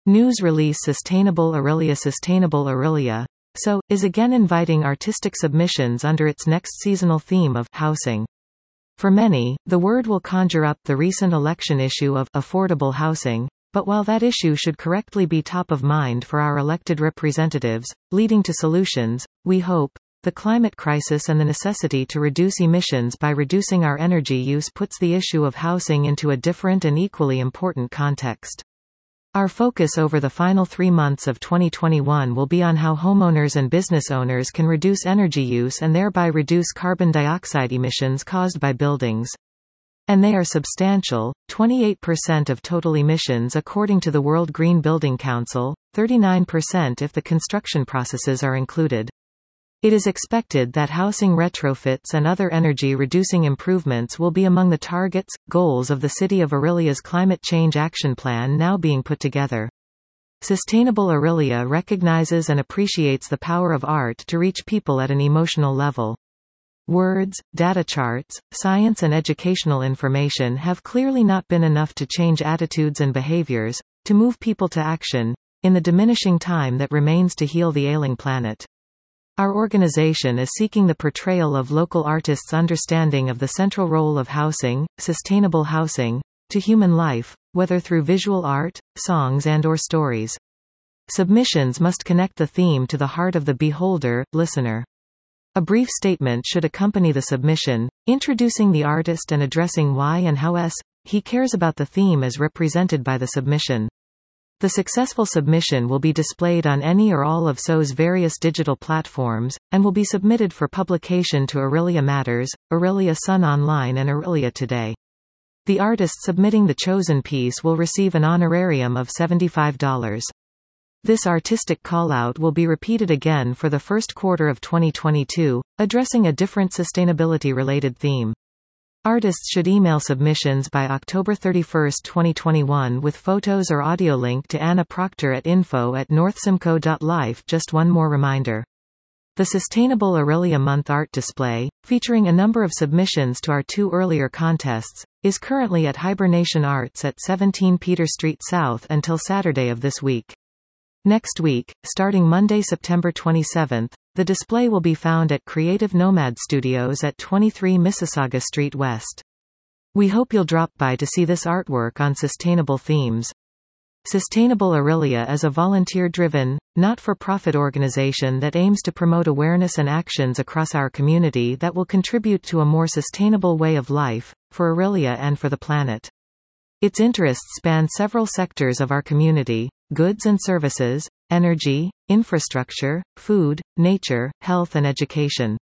News release Sustainable Aurelia is again inviting artistic submissions under its next seasonal theme of housing. For many, the word will conjure up the recent election issue of affordable housing, but while that issue should correctly be top of mind for our elected representatives, leading to solutions, we hope, the climate crisis and the necessity to reduce emissions by reducing our energy use puts the issue of housing into a different and equally important context. Our focus over the final 3 months of 2021 will be on how homeowners and business owners can reduce energy use and thereby reduce carbon dioxide emissions caused by buildings. And they are substantial, 28% of total emissions according to the World Green Building Council, 39% if the construction processes are included. It is expected that housing retrofits and other energy-reducing improvements will be among the targets, goals of the City of Aurelia's Climate Change Action Plan now being put together. Sustainable Aurelia recognizes and appreciates the power of art to reach people at an emotional level. Words, data charts, science and educational information have clearly not been enough to change attitudes and behaviors, to move people to action, in the diminishing time that remains to heal the ailing planet. Our organization is seeking the portrayal of local artists' understanding of the central role of housing, sustainable housing, to human life, whether through visual art, songs and/or stories. Submissions must connect the theme to the heart of the beholder, listener. A brief statement should accompany the submission, introducing the artist and addressing why and how he cares about the theme as represented by the submission. The successful submission will be displayed on any or all of SO's various digital platforms, and will be submitted for publication to Aurelia Matters, Aurelia Sun Online and Aurelia Today. The artist submitting the chosen piece will receive an honorarium of $75. This artistic call-out will be repeated again for the first quarter of 2022, addressing a different sustainability-related theme. Artists should email submissions by October 31, 2021 with photos or audio link to Anna Proctor at info@northsimcoe.life. Just one more reminder. The Sustainable Aurelia Month art display, featuring a number of submissions to our 2 earlier contests, is currently at Hibernation Arts at 17 Peter Street South until Saturday of this week. Next week, starting Monday, September 27, the display will be found at Creative Nomad Studios at 23 Mississauga Street West. We hope you'll drop by to see this artwork on sustainable themes. Sustainable Aurelia is a volunteer-driven, not-for-profit organization that aims to promote awareness and actions across our community that will contribute to a more sustainable way of life, for Aurelia and for the planet. Its interests span several sectors of our community: goods and services, energy, infrastructure, food, nature, health and education.